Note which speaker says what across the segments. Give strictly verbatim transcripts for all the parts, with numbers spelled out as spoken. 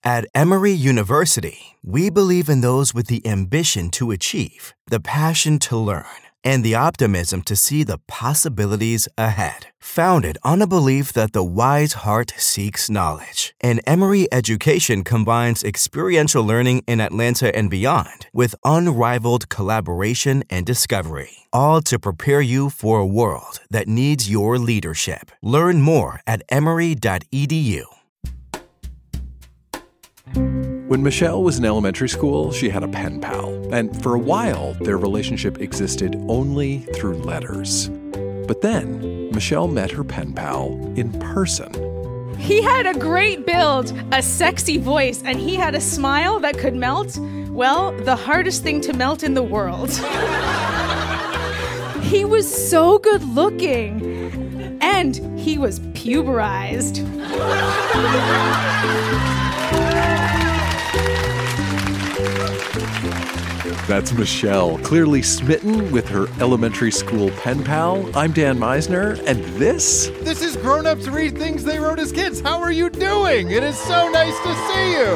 Speaker 1: At Emory University, we believe in those with the ambition to achieve, the passion to learn, and the optimism to see the possibilities ahead. Founded on a belief that the wise heart seeks knowledge, and Emory education combines experiential learning in Atlanta and beyond with unrivaled collaboration and discovery, all to prepare you for a world that needs your leadership. Learn more at emory dot e d u.
Speaker 2: When Michelle was in elementary school, she had a pen pal, and for a while, their relationship existed only through letters. But then, Michelle met her pen pal in person.
Speaker 3: He had a great build, a sexy voice, and he had a smile that could melt, well, the hardest thing to melt in the world. He was so good looking, and he was puberized.
Speaker 2: That's Michelle, clearly smitten with her elementary school pen pal. I'm Dan Meisner, and this...
Speaker 4: This is Grown Ups Read Things They Wrote as Kids. How are you doing? It is so nice to see you.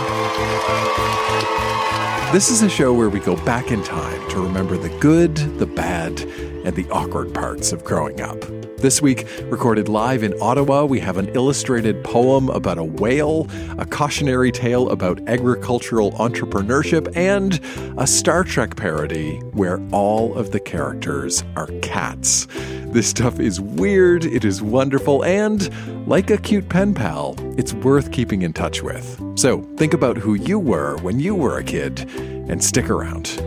Speaker 2: This is a show where we go back in time to remember the good, the bad, and the awkward parts of growing up. This week, recorded live in Ottawa, we have an illustrated poem about a whale, a cautionary tale about agricultural entrepreneurship, and a Star Trek parody where all of the characters are cats. This stuff is weird, it is wonderful, and like a cute pen pal, it's worth keeping in touch with. So think about who you were when you were a kid, and stick around.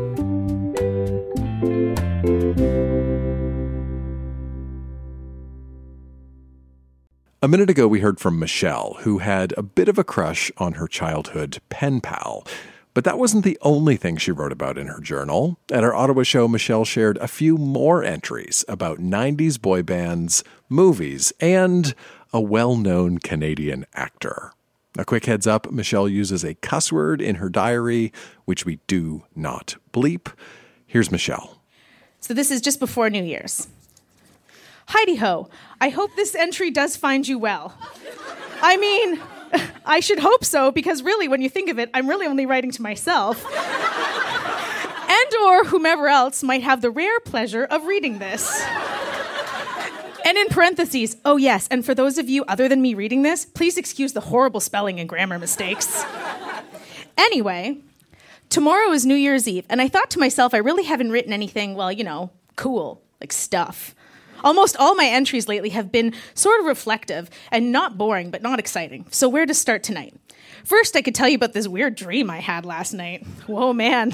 Speaker 2: A minute ago, we heard from Michelle, who had a bit of a crush on her childhood pen pal. But that wasn't the only thing she wrote about in her journal. At our Ottawa show, Michelle shared a few more entries about nineties boy bands, movies, and a well-known Canadian actor. A quick heads up, Michelle uses a cuss word in her diary, which we do not bleep. Here's Michelle.
Speaker 3: So this is just before New Year's. Heidi-ho, I hope this entry does find you well. I mean, I should hope so, because really, when you think of it, I'm really only writing to myself. And or whomever else might have the rare pleasure of reading this. And in parentheses, oh yes, and for those of you other than me reading this, please excuse the horrible spelling and grammar mistakes. Anyway, tomorrow is New Year's Eve, and I thought to myself, I really haven't written anything, well, you know, cool, like stuff. Almost all my entries lately have been sort of reflective and not boring, but not exciting. So where to start tonight? First, I could tell you about this weird dream I had last night. Whoa, man.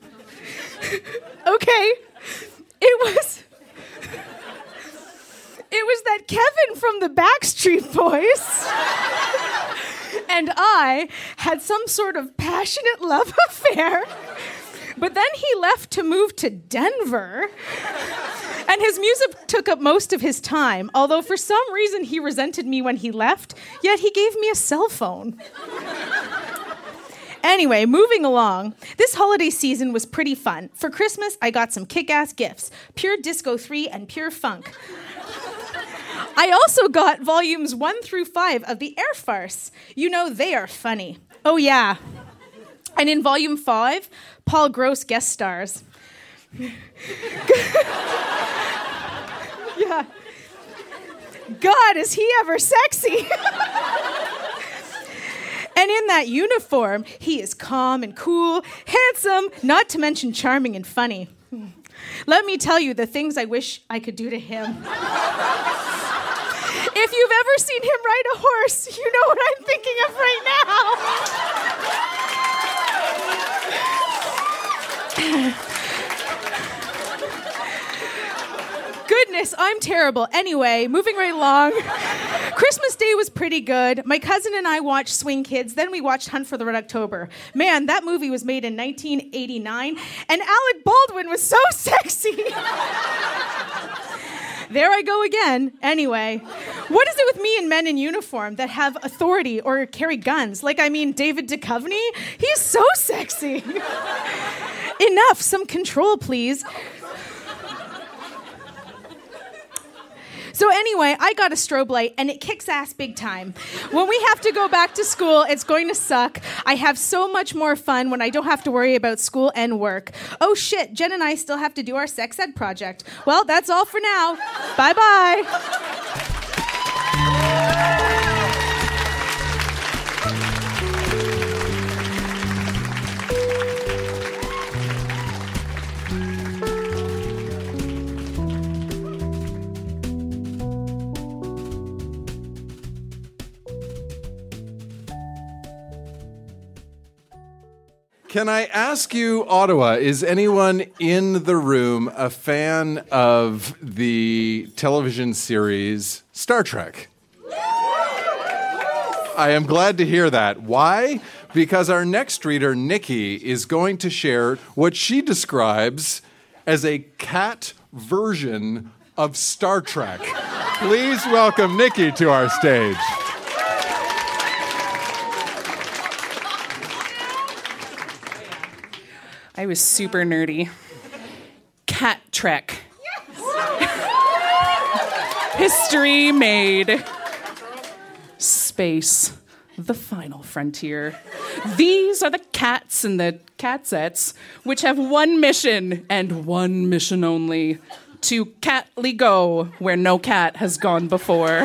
Speaker 3: Okay. It was... It was that Kevin from the Backstreet Boys and I had some sort of passionate love affair, but then he left to move to Denver. And his music took up most of his time, although for some reason he resented me when he left, yet he gave me a cell phone. Anyway, moving along, this holiday season was pretty fun. For Christmas, I got some kick-ass gifts, Pure Disco three and Pure Funk. I also got volumes one through five of the Air Farce. You know, they are funny. Oh, yeah. And in volume five, Paul Gross guest stars. Yeah. God, is he ever sexy? And in that uniform, he is calm and cool, handsome, not to mention charming and funny. Let me tell you the things I wish I could do to him. If you've ever seen him ride a horse, you know what I'm thinking of right now. Goodness, I'm terrible. Anyway, moving right along. Christmas Day was pretty good. My cousin and I watched Swing Kids, then we watched Hunt for the Red October. Man, that movie was made in nineteen eighty-nine, and Alec Baldwin was so sexy. There I go again. Anyway, what is it with me and men in uniform that have authority or carry guns? Like, I mean, David Duchovny? He's so sexy. Enough, some control, please. So anyway, I got a strobe light, and it kicks ass big time. When we have to go back to school, it's going to suck. I have so much more fun when I don't have to worry about school and work. Oh shit, Jen and I still have to do our sex ed project. Well, that's all for now. Bye-bye.
Speaker 2: Can I ask you, Ottawa, is anyone in the room a fan of the television series Star Trek? I am glad to hear that. Why? Because our next reader, Nikki, is going to share what she describes as a cat version of Star Trek. Please welcome Nikki to our stage.
Speaker 5: I was super nerdy. Cat Trek. History made. Space. The final frontier. These are the cats and the catsets, which have one mission and one mission only. To catly go where no cat has gone before.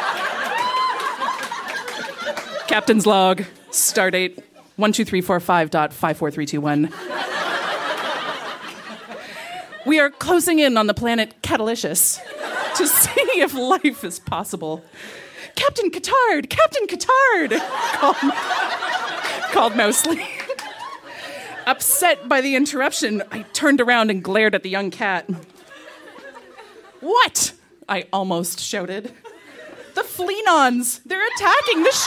Speaker 5: Captain's log. Stardate one two three four five dot five four three two one. We are closing in on the planet Catalicious to see if life is possible. Captain Catard! Captain Catard! called, called Mousley. Upset by the interruption, I turned around and glared at the young cat. What? I almost shouted. The Fleenons! They're attacking the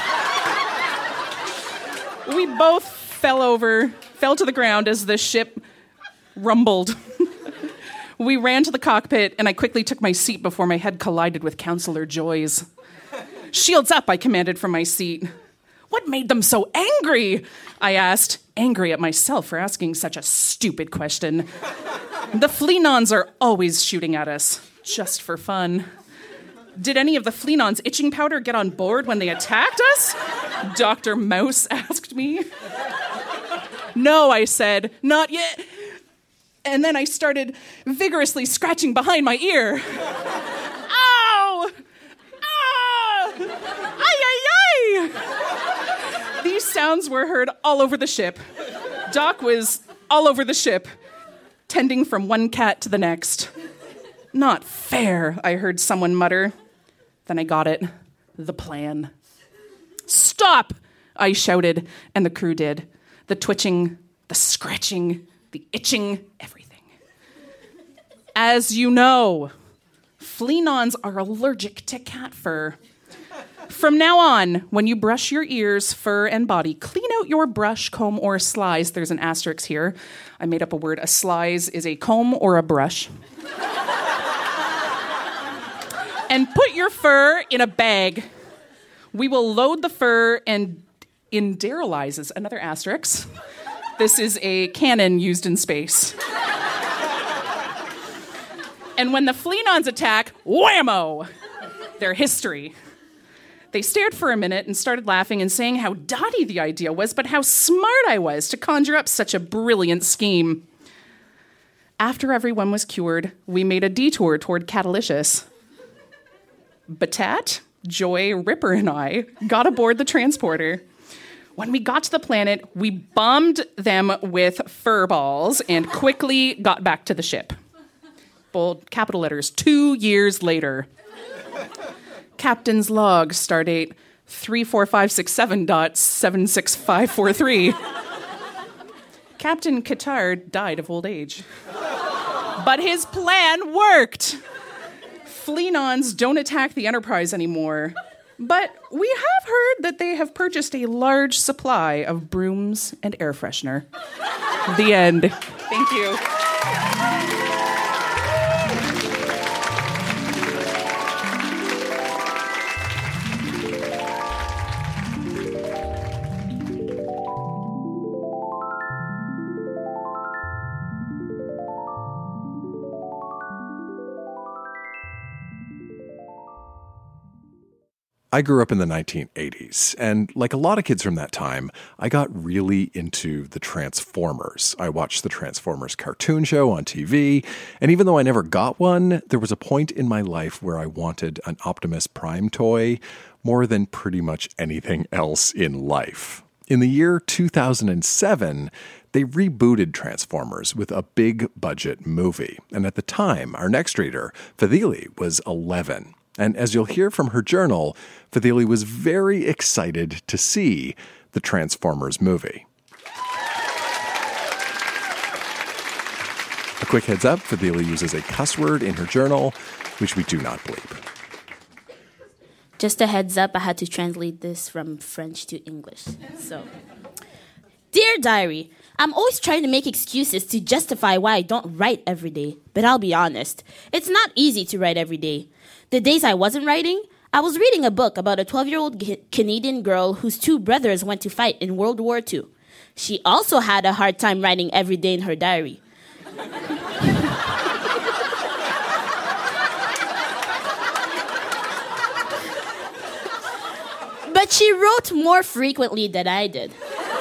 Speaker 5: ship! We both fell over, fell to the ground as the ship rumbled. We ran to the cockpit, and I quickly took my seat before my head collided with Counselor Joy's. Shields up, I commanded from my seat. What made them so angry? I asked, angry at myself for asking such a stupid question. The Fleenons are always shooting at us, just for fun. Did any of the Fleenons' itching powder get on board when they attacked us? Doctor Mouse asked me. No, I said, not yet. And then I started vigorously scratching behind my ear. Ow! Ah! Ay, ay, ay! These sounds were heard all over the ship. Doc was all over the ship, tending from one cat to the next. Not fair, I heard someone mutter. Then I got it. The plan. Stop! I shouted, and the crew did. The twitching, the scratching, the itching, everything. As you know, Fleenons are allergic to cat fur. From now on, when you brush your ears, fur, and body, clean out your brush, comb, or slice. There's an asterisk here. I made up a word. A slice is a comb or a brush. And put your fur in a bag. We will load the fur and inderilize, another asterisk. This is a cannon used in space. And when the Fleenons attack, whammo! Their history. They stared for a minute and started laughing and saying how dotty the idea was, but how smart I was to conjure up such a brilliant scheme. After everyone was cured, we made a detour toward Catalicious. Batat, Joy, Ripper, and I got aboard the transporter. When we got to the planet, we bombed them with fur balls and quickly got back to the ship. Bold capital letters, two years later. Captain's log, stardate three four five six seven dot seven six five four three. Captain Catard died of old age. But his plan worked. Fleenons don't attack the Enterprise anymore. But we have heard that they have purchased a large supply of brooms and air freshener. The end. Thank you.
Speaker 2: I grew up in the nineteen eighties, and like a lot of kids from that time, I got really into the Transformers. I watched the Transformers cartoon show on T V, and even though I never got one, there was a point in my life where I wanted an Optimus Prime toy more than pretty much anything else in life. In the year two thousand seven, they rebooted Transformers with a big budget movie. And at the time, our next reader, Fadhili, was eleven. And as you'll hear from her journal, Fadhili was very excited to see the Transformers movie. A quick heads up, Fadhili uses a cuss word in her journal, which we do not bleep.
Speaker 6: Just a heads up, I had to translate this from French to English. So, Dear Diary, I'm always trying to make excuses to justify why I don't write every day. But I'll be honest, it's not easy to write every day. The days I wasn't writing, I was reading a book about a twelve-year-old G- Canadian girl whose two brothers went to fight in World War Two. She also had a hard time writing every day in her diary. But she wrote more frequently than I did.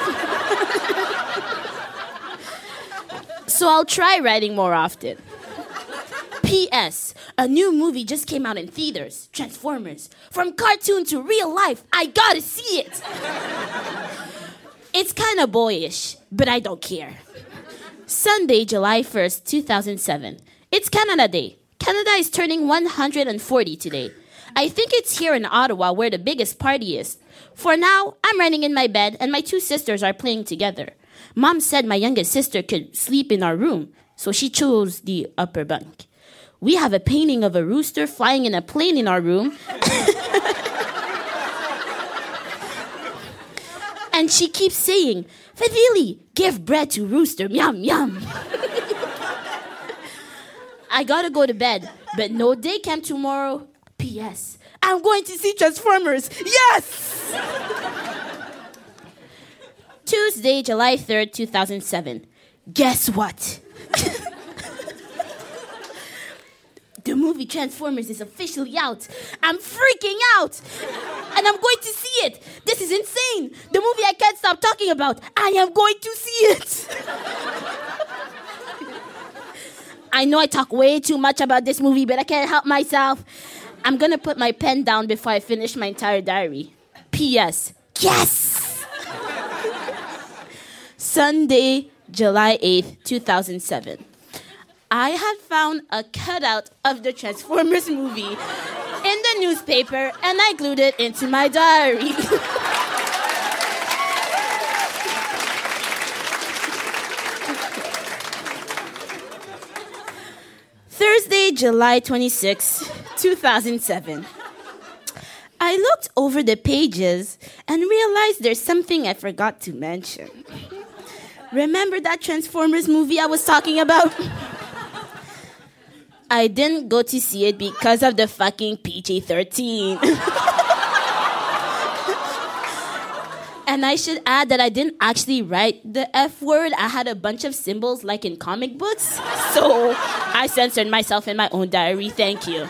Speaker 6: So I'll try writing more often. P S. A new movie just came out in theaters, Transformers. From cartoon to real life, I gotta see it. It's kinda boyish, but I don't care. Sunday, July first, two thousand seven. It's Canada Day. Canada is turning one hundred forty today. I think it's here in Ottawa where the biggest party is. For now, I'm running in my bed and my two sisters are playing together. Mom said my youngest sister could sleep in our room, so she chose the upper bunk. We have a painting of a rooster flying in a plane in our room. And she keeps saying, Fadhili, give bread to rooster, yum, yum. I gotta go to bed, but no day camp tomorrow. P S. I'm going to see Transformers. Yes! Tuesday, July third, two thousand seven. Guess what? The movie Transformers is officially out. I'm freaking out. And I'm going to see it. This is insane. The movie I can't stop talking about. I am going to see it. I know I talk way too much about this movie, but I can't help myself. I'm going to put my pen down before I finish my entire diary. P S. Yes! Sunday, July eighth, two thousand seven. I had found a cutout of the Transformers movie in the newspaper, and I glued it into my diary. Thursday, July twenty-sixth, two thousand seven. I looked over the pages and realized there's something I forgot to mention. Remember that Transformers movie I was talking about? I didn't go to see it because of the fucking P G thirteen. And I should add that I didn't actually write the F word. I had a bunch of symbols like in comic books. So I censored myself in my own diary. Thank you.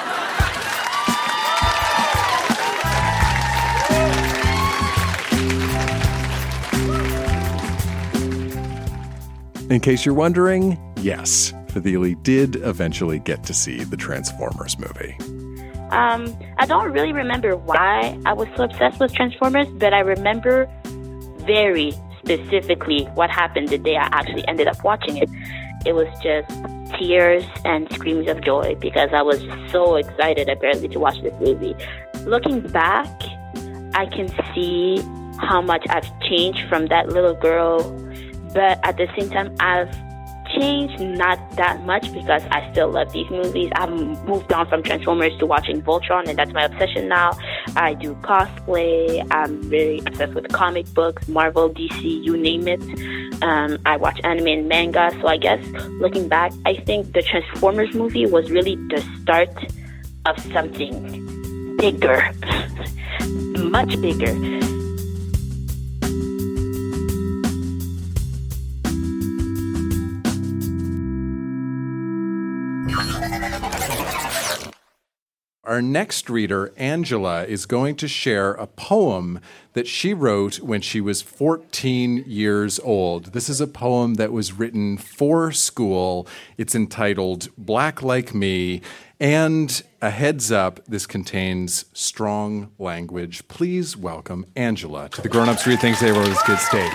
Speaker 2: In case you're wondering, yes, Fadhili did eventually get to see the Transformers movie.
Speaker 7: Um, I don't really remember why I was so obsessed with Transformers, but I remember very specifically what happened the day I actually ended up watching it. It was just tears and screams of joy because I was so excited apparently to watch this movie. Looking back, I can see how much I've changed from that little girl, but at the same time, I've changed not that much because I still love these movies. I've moved on from Transformers to watching Voltron, and that's my obsession now. I do cosplay. I'm very obsessed with comic books, Marvel, D C, you name it. Um, I watch anime and manga, so I guess looking back, I think the Transformers movie was really the start of something bigger, much bigger.
Speaker 2: Our next reader, Angela, is going to share a poem that she wrote when she was fourteen years old. This is a poem that was written for school. It's entitled Black Like Me. And a heads up, this contains strong language. Please welcome Angela to the Grown Ups Read Things They Wrote as Kids stage.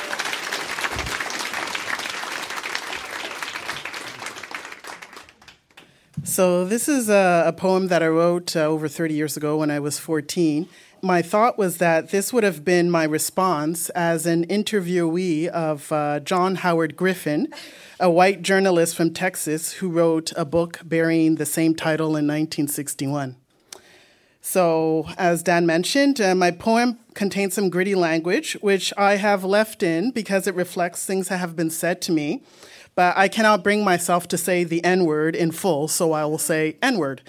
Speaker 8: So this is a, a poem that I wrote uh, over thirty years ago when I was fourteen. My thought was that this would have been my response as an interviewee of uh, John Howard Griffin, a white journalist from Texas who wrote a book bearing the same title in nineteen sixty-one. So, as Dan mentioned, uh, my poem contains some gritty language, which I have left in because it reflects things that have been said to me. But I cannot bring myself to say the N-word in full, so I will say N-word.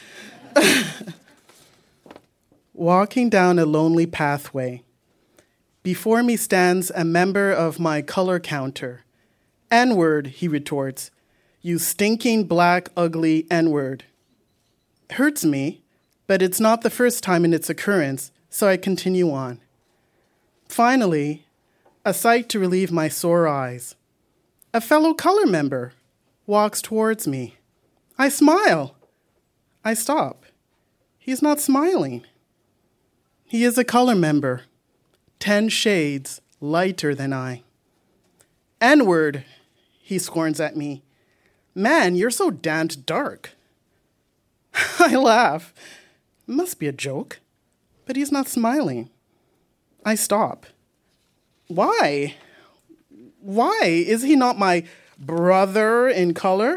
Speaker 8: Walking down a lonely pathway. Before me stands a member of my color counter. N-word, he retorts. You stinking, black, ugly N-word. Hurts me, but it's not the first time in its occurrence, so I continue on. Finally, a sight to relieve my sore eyes. A fellow color member walks towards me. I smile. I stop. He's not smiling. He is a color member, ten shades lighter than I. N-word, he scorns at me. Man, you're so damned dark. I laugh. Must be a joke. But he's not smiling. I stop. Why? Why? Is he not my brother in color?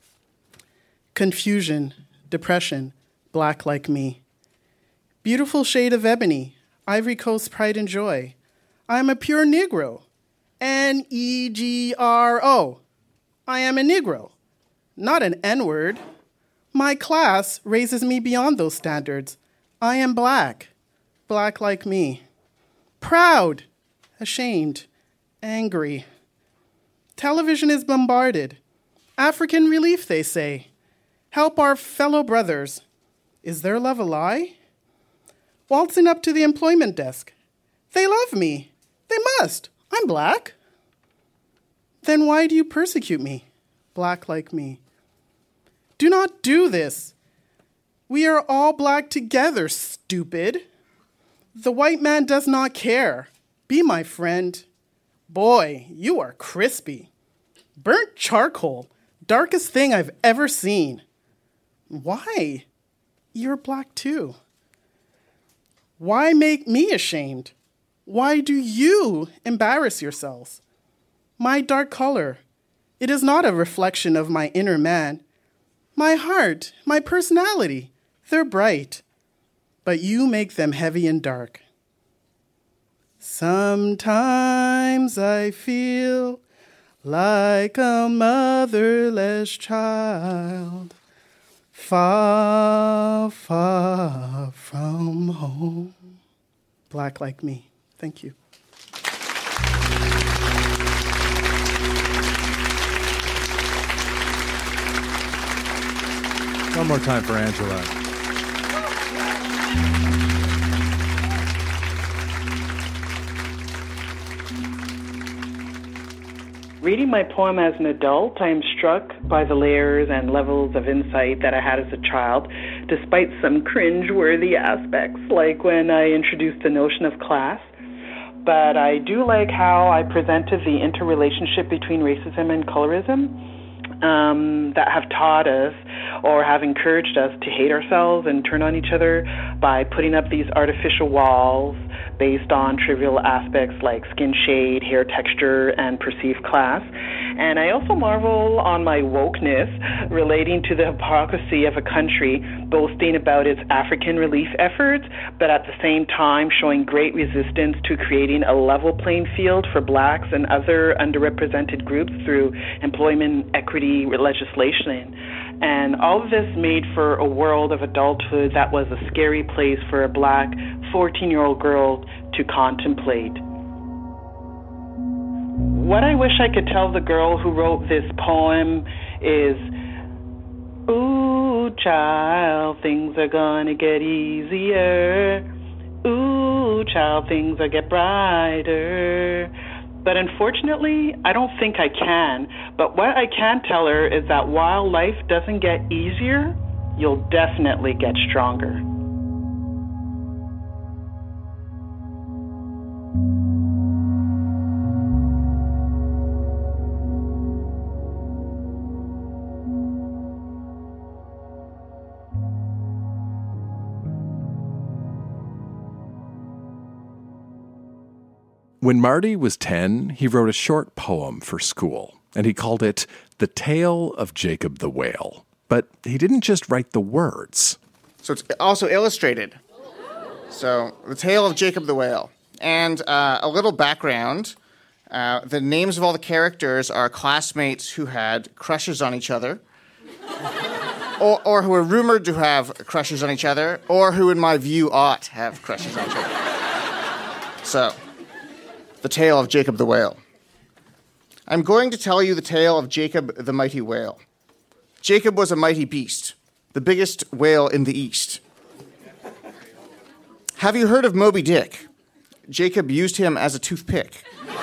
Speaker 8: Confusion, depression, black like me. Beautiful shade of ebony, Ivory Coast pride and joy. I am a pure Negro. N E G R O. I am a Negro, not an N-word. My class raises me beyond those standards. I am black, black like me. Proud, ashamed, angry. Television is bombarded. African relief, they say. Help our fellow brothers. Is their love a lie? Waltzing up to the employment desk. They love me. They must. I'm black. Then why do you persecute me, black like me? Do not do this. We are all black together, stupid. The white man does not care. Be my friend. Boy, you are crispy. Burnt charcoal, darkest thing I've ever seen. Why? You're black too. Why make me ashamed? Why do you embarrass yourselves? My dark color, it is not a reflection of my inner man. My heart, my personality, they're bright, but you make them heavy and dark. Sometimes I feel like a motherless child, far, far from home. Black like me. Thank you.
Speaker 2: One more time for Angela.
Speaker 9: Reading my poem as an adult, I am struck by the layers and levels of insight that I had as a child, despite some cringe-worthy aspects, like when I introduced the notion of class. But I do like how I presented the interrelationship between racism and colorism um, that have taught us or have encouraged us to hate ourselves and turn on each other by putting up these artificial walls based on trivial aspects like skin shade, hair texture, and perceived class. And I also marvel on my wokeness relating to the hypocrisy of a country boasting about its African relief efforts, but at the same time showing great resistance to creating a level playing field for blacks and other underrepresented groups through employment equity legislation. And all of this made for a world of adulthood that was a scary place for a black fourteen-year-old girl to contemplate. What I wish I could tell the girl who wrote this poem is Ooh, child, things are gonna get easier. Ooh, child, things are get brighter. But unfortunately, I don't think I can. But what I can tell her is that while life doesn't get easier, you'll definitely get stronger.
Speaker 2: When Marty was ten, he wrote a short poem for school, and he called it The Tale of Jacob the Whale. But he didn't just write the words.
Speaker 10: So it's also illustrated. So, The Tale of Jacob the Whale. And uh, a little background. Uh, the names of all the characters are classmates who had crushes on each other, or, or who were rumored to have crushes on each other, or who, in my view, ought to have crushes on each other. So, The Tale of Jacob the Whale. I'm going to tell you the tale of Jacob the mighty whale. Jacob was a mighty beast, the biggest whale in the East. Have you heard of Moby Dick? Jacob used him as a toothpick.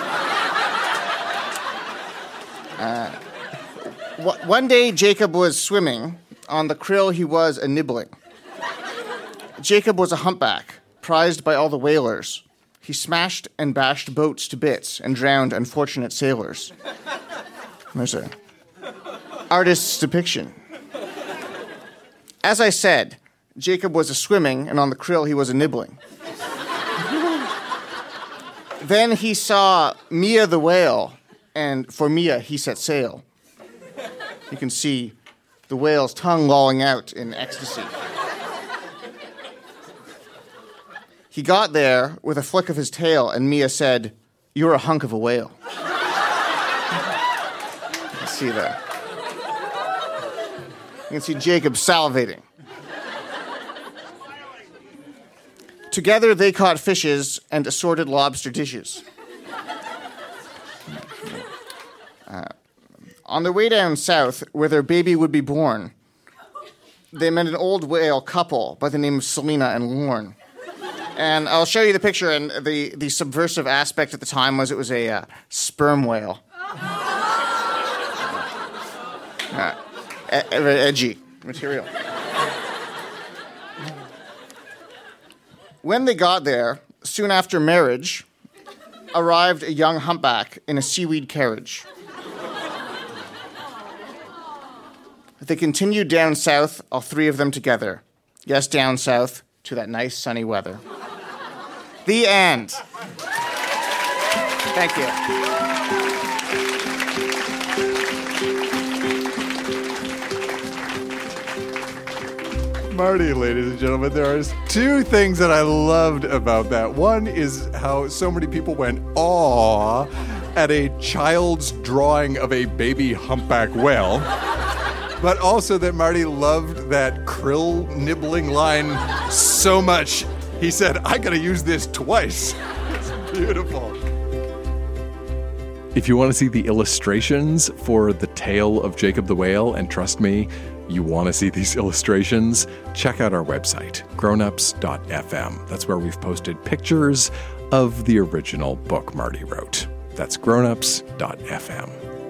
Speaker 10: Uh, w- one day, Jacob was swimming. On the krill, he was a nibbling. Jacob was a humpback, prized by all the whalers. He smashed and bashed boats to bits and drowned unfortunate sailors. There's an artist's depiction. As I said, Jacob was a swimming, and on the krill he was a nibbling. Then he saw Mia the whale, and for Mia he set sail. You can see the whale's tongue lolling out in ecstasy. He got there with a flick of his tail, and Mia said, "You're a hunk of a whale." You can see that. You can see Jacob salivating. Together they caught fishes and assorted lobster dishes. Uh, on their way down south, where their baby would be born, they met an old whale couple by the name of Selena and Lorne. And I'll show you the picture, and the, the subversive aspect at the time was it was a uh, sperm whale. Uh, e- very edgy material. When they got there, soon after marriage, arrived a young humpback in a seaweed carriage. They continued down south, all three of them together. Yes, down south, to that nice sunny weather. The end. Thank you.
Speaker 4: Marty, ladies and gentlemen, there are two things that I loved about that. One is how so many people went awe at a child's drawing of a baby humpback whale, but also that Marty loved that krill nibbling line so much, he said, "I gotta use this twice." It's beautiful.
Speaker 2: If you want to see the illustrations for The Tale of Jacob the Whale, and trust me, you want to see these illustrations, check out our website, grownups dot f m. That's where we've posted pictures of the original book Marty wrote. That's grownups dot f m.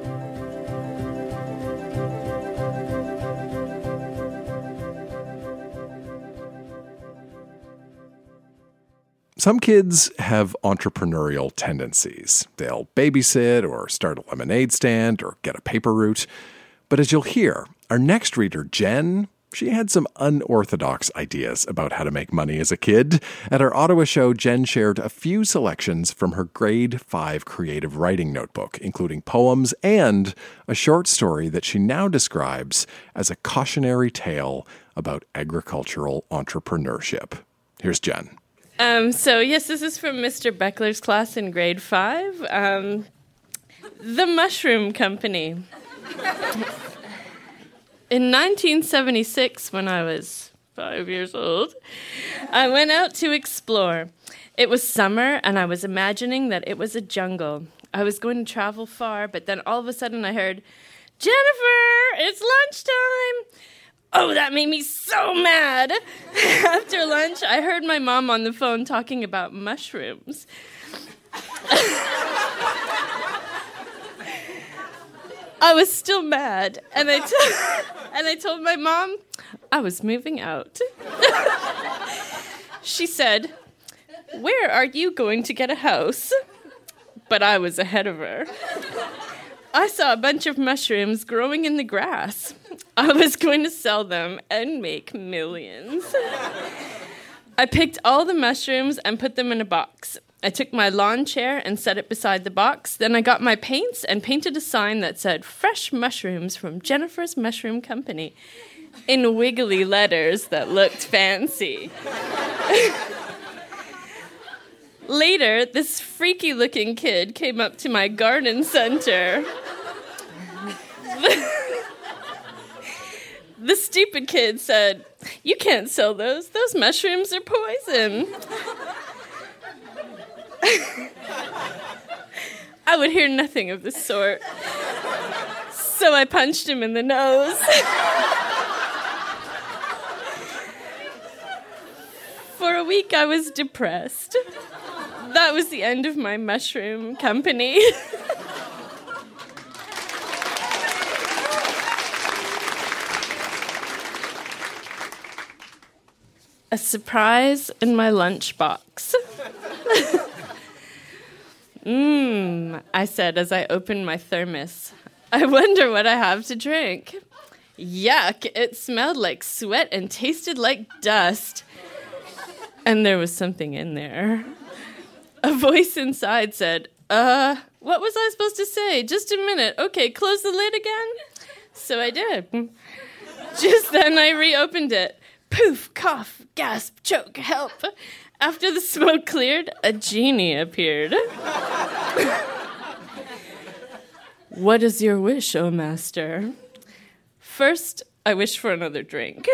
Speaker 2: Some kids have entrepreneurial tendencies. They'll babysit or start a lemonade stand or get a paper route. But as you'll hear, our next reader, Jen, she had some unorthodox ideas about how to make money as a kid. At our Ottawa show, Jen shared a few selections from her grade five creative writing notebook, including poems and a short story that she now describes as a cautionary tale about agricultural entrepreneurship. Here's Jen.
Speaker 11: Um, so, yes, this is from Mister Beckler's class in grade five. Um, the Mushroom Company. In nineteen seventy-six, when I was five years old, I went out to explore. It was summer, and I was imagining that it was a jungle. I was going to travel far, but then all of a sudden I heard, "Jennifer, it's lunchtime!" Oh, that made me so mad. After lunch, I heard my mom on the phone talking about mushrooms. I was still mad, and I, t- and I told my mom I was moving out. She said, "Where are you going to get a house?" But I was ahead of her. I saw a bunch of mushrooms growing in the grass. I was going to sell them and make millions. I picked all the mushrooms and put them in a box. I took my lawn chair and set it beside the box. Then I got my paints and painted a sign that said, "Fresh mushrooms from Jennifer's Mushroom Company," in wiggly letters that looked fancy. Later, this freaky-looking kid came up to my garden center. The stupid kid said, "You can't sell those. Those mushrooms are poison." I would hear nothing of the sort. So I punched him in the nose. For a week, I was depressed. That was the end of my mushroom company. A surprise in my lunchbox. Mmm, I said as I opened my thermos. I wonder what I have to drink. Yuck, it smelled like sweat and tasted like dust. And there was something in there. A voice inside said, uh, what was I supposed to say? Just a minute. Okay, close the lid again. So I did. Just then I reopened it. Poof, cough, gasp, choke, help. After the smoke cleared, a genie appeared. What is your wish, O master? First, I wish for another drink.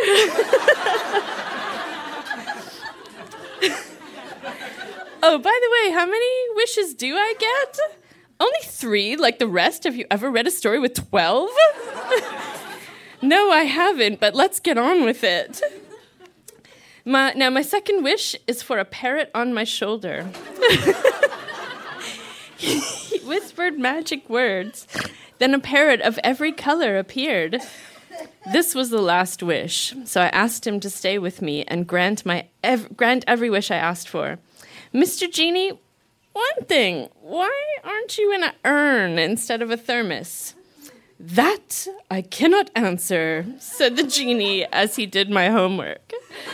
Speaker 11: Oh, by the way, how many wishes do I get? Only three, like the rest. Have you ever read a story with twelve? No, I haven't, but let's get on with it. My, now, my second wish is for a parrot on my shoulder. He whispered magic words. Then a parrot of every color appeared. This was the last wish, so I asked him to stay with me and grant my ev- grant every wish I asked for. Mister Genie, one thing, why aren't you in an urn instead of a thermos? That I cannot answer, said the genie as he did my homework.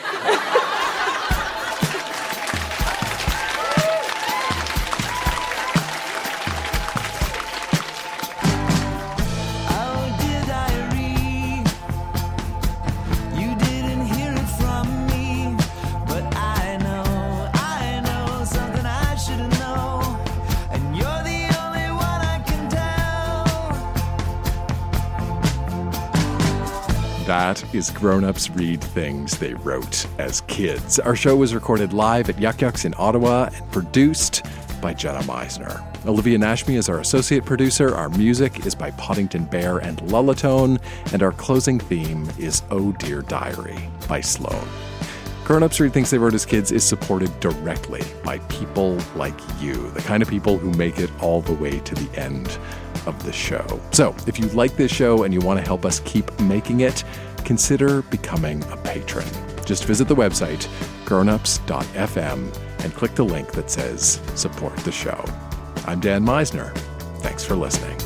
Speaker 2: That is Grown Ups Read Things They Wrote as Kids. Our show was recorded live at Yuck Yucks in Ottawa and produced by Jenna Meisner. Olivia Nashmi is our associate producer. Our music is by Poddington Bear and Lullatone. And our closing theme is Oh Dear Diary by Sloan. Grown Ups Read Things They Wrote as Kids is supported directly by people like you, the kind of people who make it all the way to the end of the show. So if you like this show and you want to help us keep making it, consider becoming a patron. Just visit the website grownups dot f m and click the link that says support the show. I'm Dan Meisner. Thanks for listening.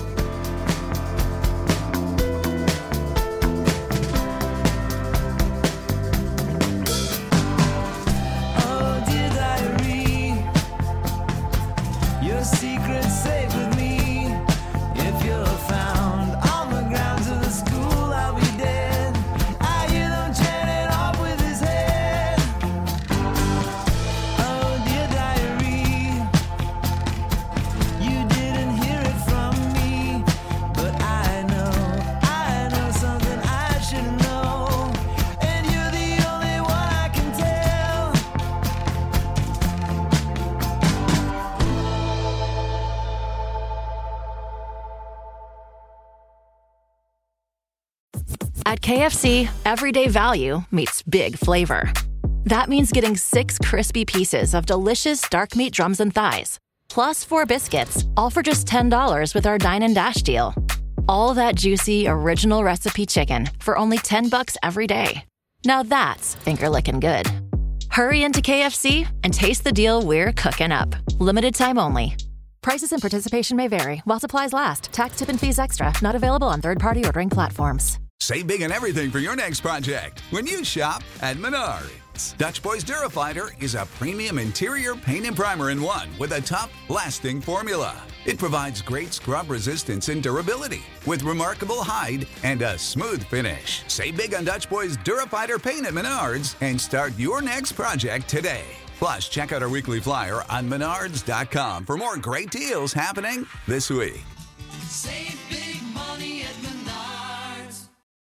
Speaker 12: At K F C, everyday value meets big flavor. That means getting six crispy pieces of delicious dark meat drums and thighs, plus four biscuits, all for just ten dollars with our Dine and Dash deal. All that juicy, original recipe chicken for only ten bucks every day. Now that's finger-licking good. Hurry into K F C and taste the deal we're cooking up. Limited time only. Prices and participation may vary while supplies last. Tax, tip, and fees extra. Not available on third-party ordering platforms.
Speaker 13: Save big on everything for your next project when you shop at Menards. Dutch Boys Durafighter is a premium interior paint and primer in one with a tough, lasting formula. It provides great scrub resistance and durability with remarkable hide and a smooth finish. Save big on Dutch Boys Durafighter paint at Menards and start your next project today. Plus, check out our weekly flyer on menards dot com for more great deals happening this week.
Speaker 14: Save